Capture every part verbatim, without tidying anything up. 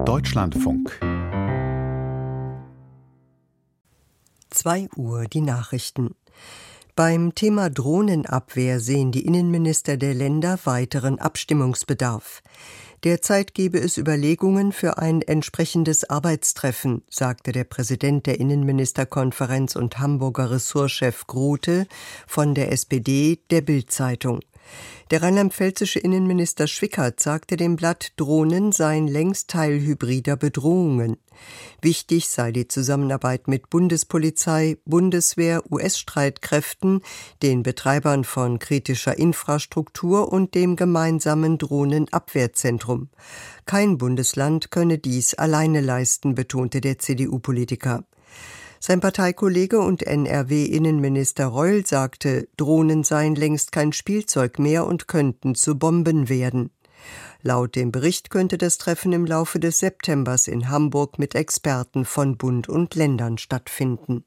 Deutschlandfunk. zwei Uhr die Nachrichten. Beim Thema Drohnenabwehr sehen die Innenminister der Länder weiteren Abstimmungsbedarf. Derzeit gebe es Überlegungen für ein entsprechendes Arbeitstreffen, sagte der Präsident der Innenministerkonferenz und Hamburger Ressortchef Grote von der S P D der Bild-Zeitung. Der rheinland-pfälzische Innenminister Schwickert sagte dem Blatt, Drohnen seien längst Teil hybrider Bedrohungen. Wichtig sei die Zusammenarbeit mit Bundespolizei, Bundeswehr, U S-Streitkräften, den Betreibern von kritischer Infrastruktur und dem gemeinsamen Drohnenabwehrzentrum. Kein Bundesland könne dies alleine leisten, betonte der C D U-Politiker. Sein Parteikollege und N R W-Innenminister Reul sagte, Drohnen seien längst kein Spielzeug mehr und könnten zu Bomben werden. Laut dem Bericht könnte das Treffen im Laufe des Septembers in Hamburg mit Experten von Bund und Ländern stattfinden.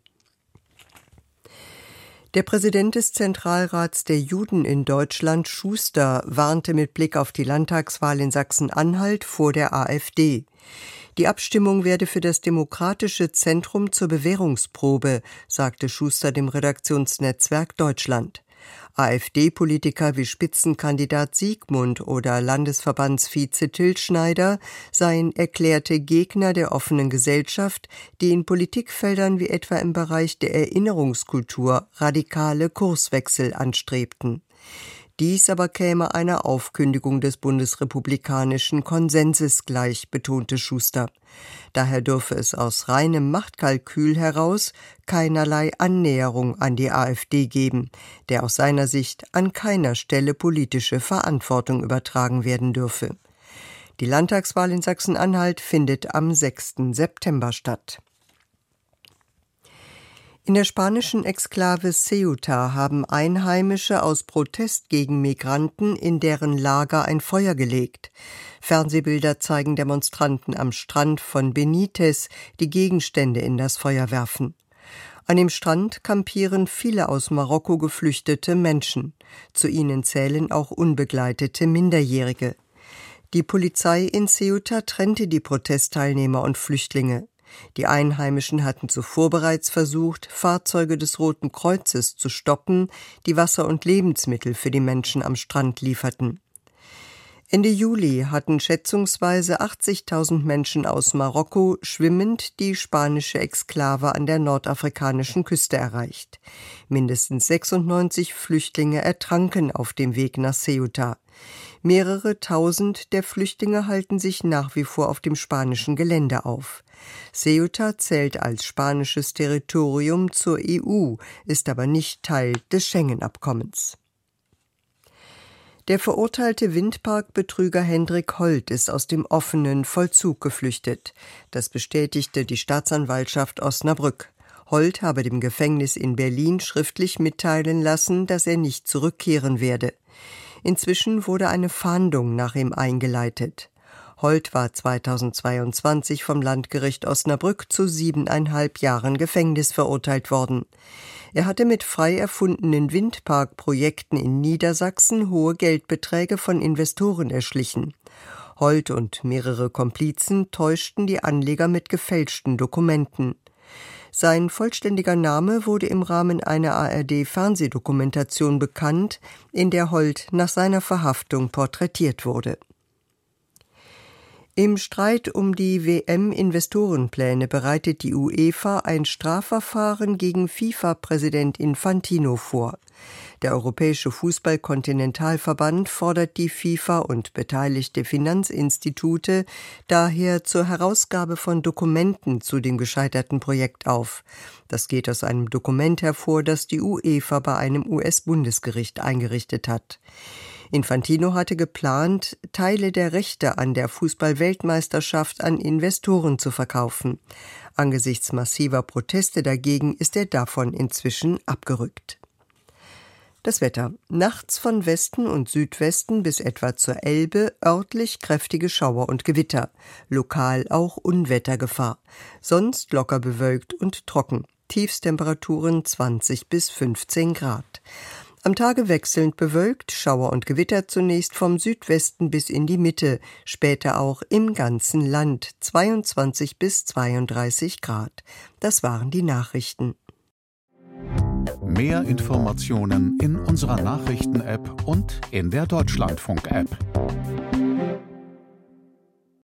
Der Präsident des Zentralrats der Juden in Deutschland, Schuster, warnte mit Blick auf die Landtagswahl in Sachsen-Anhalt vor der AfD. Die Abstimmung werde für das Demokratische Zentrum zur Bewährungsprobe, sagte Schuster dem Redaktionsnetzwerk Deutschland. AfD-Politiker wie Spitzenkandidat Siegmund oder Landesverbandsvize Till Schneider seien erklärte Gegner der offenen Gesellschaft, die in Politikfeldern wie etwa im Bereich der Erinnerungskultur radikale Kurswechsel anstrebten. Dies aber käme einer Aufkündigung des bundesrepublikanischen Konsenses gleich, betonte Schuster. Daher dürfe es aus reinem Machtkalkül heraus keinerlei Annäherung an die AfD geben, der aus seiner Sicht an keiner Stelle politische Verantwortung übertragen werden dürfe. Die Landtagswahl in Sachsen-Anhalt findet am sechsten September statt. In der spanischen Exklave Ceuta haben Einheimische aus Protest gegen Migranten in deren Lager ein Feuer gelegt. Fernsehbilder zeigen Demonstranten am Strand von Benítez, die Gegenstände in das Feuer werfen. An dem Strand kampieren viele aus Marokko geflüchtete Menschen. Zu ihnen zählen auch unbegleitete Minderjährige. Die Polizei in Ceuta trennte die Protestteilnehmer und Flüchtlinge. Die Einheimischen hatten zuvor bereits versucht, Fahrzeuge des Roten Kreuzes zu stoppen, die Wasser und Lebensmittel für die Menschen am Strand lieferten. Ende Juli hatten schätzungsweise achtzigtausend Menschen aus Marokko schwimmend die spanische Exklave an der nordafrikanischen Küste erreicht. Mindestens sechsundneunzig Flüchtlinge ertranken auf dem Weg nach Ceuta. Mehrere tausend der Flüchtlinge halten sich nach wie vor auf dem spanischen Gelände auf. Ceuta zählt als spanisches Territorium zur E U, ist aber nicht Teil des Schengen-Abkommens. Der verurteilte Windparkbetrüger Hendrik Holt ist aus dem offenen Vollzug geflüchtet. Das bestätigte die Staatsanwaltschaft Osnabrück. Holt habe dem Gefängnis in Berlin schriftlich mitteilen lassen, dass er nicht zurückkehren werde. Inzwischen wurde eine Fahndung nach ihm eingeleitet. Holt war zweitausendzweiundzwanzig vom Landgericht Osnabrück zu siebeneinhalb Jahren Gefängnis verurteilt worden. Er hatte mit frei erfundenen Windparkprojekten in Niedersachsen hohe Geldbeträge von Investoren erschlichen. Holt und mehrere Komplizen täuschten die Anleger mit gefälschten Dokumenten. Sein vollständiger Name wurde im Rahmen einer A R D-Fernsehdokumentation bekannt, in der Holt nach seiner Verhaftung porträtiert wurde. Im Streit um die W M-Investorenpläne bereitet die UEFA ein Strafverfahren gegen FIFA-Präsident Infantino vor. Der Europäische Fußball-Kontinentalverband fordert die FIFA und beteiligte Finanzinstitute daher zur Herausgabe von Dokumenten zu dem gescheiterten Projekt auf. Das geht aus einem Dokument hervor, das die UEFA bei einem U S-Bundesgericht eingerichtet hat. Infantino hatte geplant, Teile der Rechte an der Fußball-Weltmeisterschaft an Investoren zu verkaufen. Angesichts massiver Proteste dagegen ist er davon inzwischen abgerückt. Das Wetter. Nachts von Westen und Südwesten bis etwa zur Elbe örtlich kräftige Schauer und Gewitter. Lokal auch Unwettergefahr. Sonst locker bewölkt und trocken. Tiefstemperaturen zwanzig bis fünfzehn Grad. Am Tage wechselnd bewölkt, Schauer und Gewitter zunächst vom Südwesten bis in die Mitte, später auch im ganzen Land, zweiundzwanzig bis zweiunddreißig Grad. Das waren die Nachrichten. Mehr Informationen in unserer Nachrichten-App und in der Deutschlandfunk-App.